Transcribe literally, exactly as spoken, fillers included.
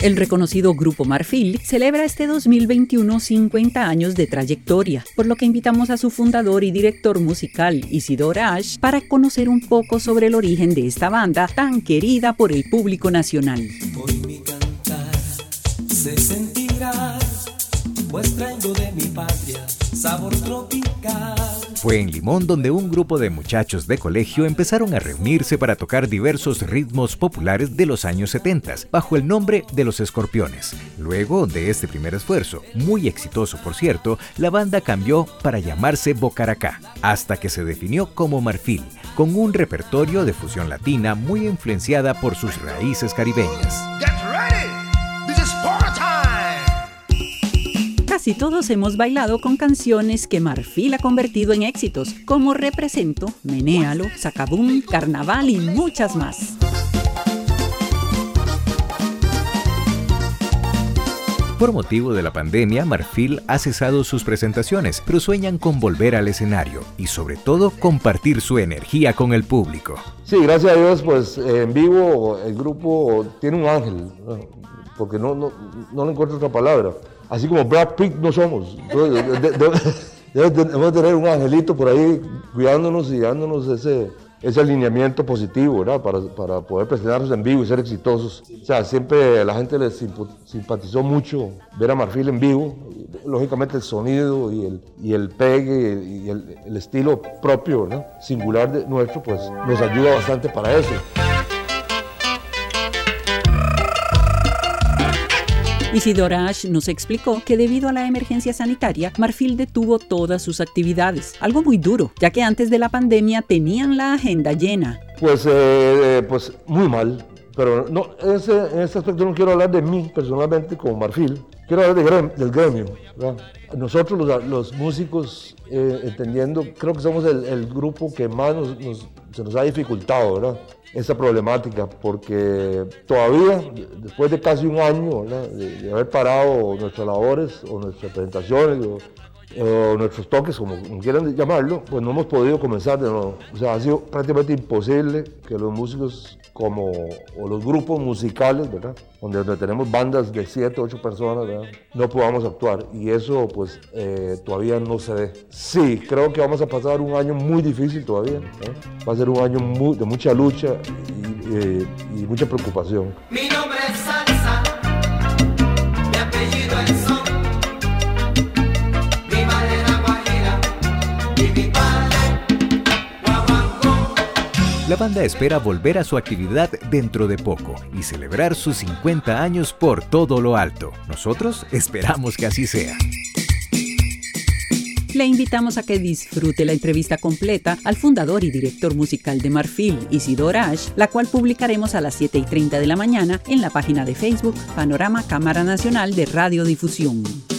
El reconocido Grupo Marfil celebra este dos mil veintiuno cincuenta años de trayectoria, por lo que invitamos a su fundador y director musical, Isidore Ash, para conocer un poco sobre el origen de esta banda tan querida por el público nacional. Hoy mi cantar se sentirá, pues traigo de mi patria sabor tropical. Fue en Limón donde un grupo de muchachos de colegio empezaron a reunirse para tocar diversos ritmos populares de los años setenta, bajo el nombre de Los Escorpiones. Luego de este primer esfuerzo, muy exitoso por cierto, la banda cambió para llamarse Bocaracá, hasta que se definió como Marfil, con un repertorio de fusión latina muy influenciada por sus raíces caribeñas. Casi todos hemos bailado con canciones que Marfil ha convertido en éxitos, como Represento, Menéalo, Sacabum, Carnaval y muchas más. Por motivo de la pandemia, Marfil ha cesado sus presentaciones, pero sueñan con volver al escenario y sobre todo compartir su energía con el público. Sí, gracias a Dios, pues en vivo el grupo tiene un ángel, ¿no? Porque no, no, no le encuentro otra palabra. Así como Brad Pitt no somos. Entonces, de, de, de, debemos tener un angelito por ahí cuidándonos y dándonos ese, ese alineamiento positivo, ¿verdad? Para, para poder presentarnos en vivo y ser exitosos. O sea, siempre a la gente les simpatizó mucho ver a Marfil en vivo. Lógicamente el sonido y el, y el pegue y el, el estilo propio, ¿verdad? Singular de nuestro, pues nos ayuda bastante para eso. Isidore Ash nos explicó que debido a la emergencia sanitaria, Marfil detuvo todas sus actividades, algo muy duro, ya que antes de la pandemia tenían la agenda llena. Pues, eh, pues muy mal, pero no, ese, en ese aspecto no quiero hablar de mí personalmente como Marfil, quiero hablar de grem, del gremio, ¿verdad? Nosotros los, los músicos, eh, entendiendo, creo que somos el, el grupo que más nos, nos, se nos ha dificultado, ¿verdad? Esa problemática, porque todavía, después de casi un año, ¿verdad? De, de haber parado nuestras labores o nuestras presentaciones o, o nuestros toques, como quieran llamarlo, pues no hemos podido comenzar de nuevo. O sea, ha sido prácticamente imposible que los músicos como, o los grupos musicales, ¿verdad? Donde, donde tenemos bandas de siete, ocho personas, ¿verdad? No podamos actuar, y eso pues eh, todavía no se ve. Sí, creo que vamos a pasar un año muy difícil todavía, ¿eh? Va a ser un año muy, de mucha lucha y, eh, y mucha preocupación. Mi nombre es Salsa, mi apellido es Son, mi madre era Guajira y mi padre Guaguancó. La banda espera volver a su actividad dentro de poco y celebrar sus cincuenta años por todo lo alto. Nosotros esperamos que así sea. Le invitamos a que disfrute la entrevista completa al fundador y director musical de Marfil, Isidore Ash, la cual publicaremos a las siete y treinta de la mañana en la página de Facebook Panorama Cámara Nacional de Radiodifusión.